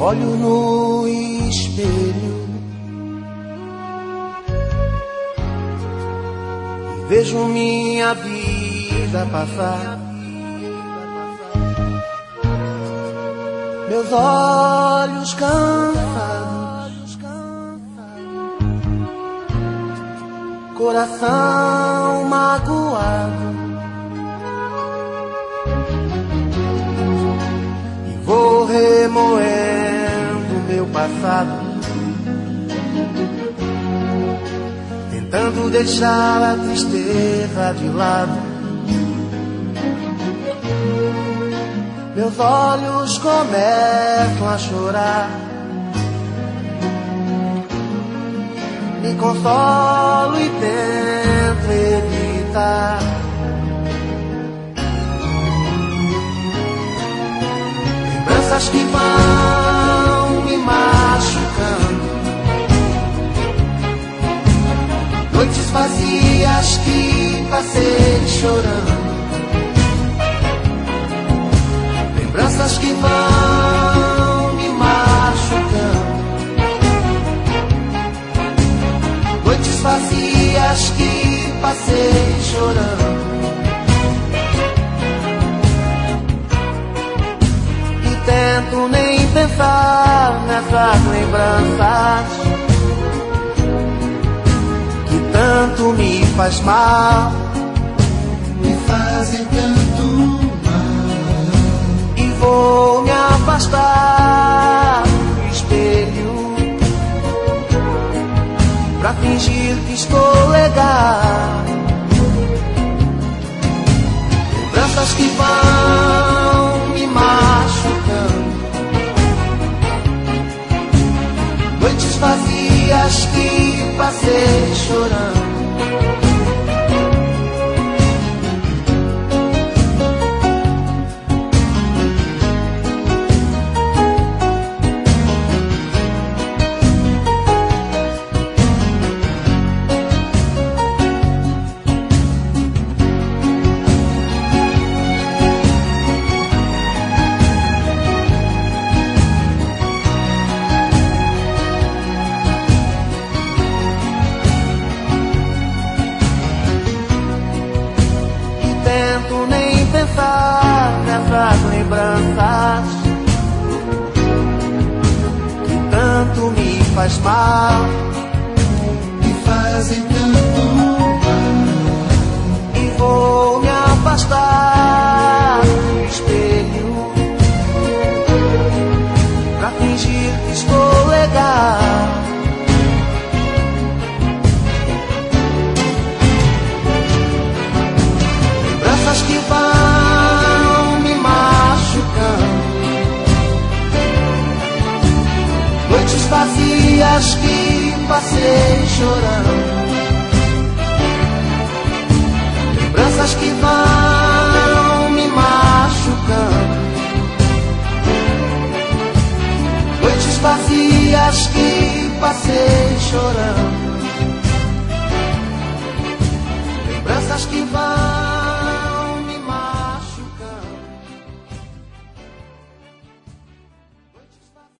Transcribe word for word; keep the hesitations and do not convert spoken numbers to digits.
Olho no espelho e vejo minha vida passar. Meus olhos cansados, coração magoado, e vou remoendo meu passado, tentando deixar a tristeza de lado. Meus olhos começam a chorar, me consolo e tento evitar. Lembranças que vão me machucando, noites vazias que passei chorando. Lembranças que vão me machucando, noites vazias que passei chorando. E tento nem pensar nessas lembranças que tanto me faz mal, me fazem tanto mal. E vou me afastar do espelho pra fingir que estou legal. Lembranças que vão me machucando, noites vazias que passei chorando. Nessas lembranças que tanto me faz mal, me fazem tanto mal. E vou me afastar do espelho pra fingir que estou legal. Lembranças que vão me machucando, noites vazias que passei chorando. Lembranças que vão me machucando, noites vazias que passei chorando. Lembranças que vão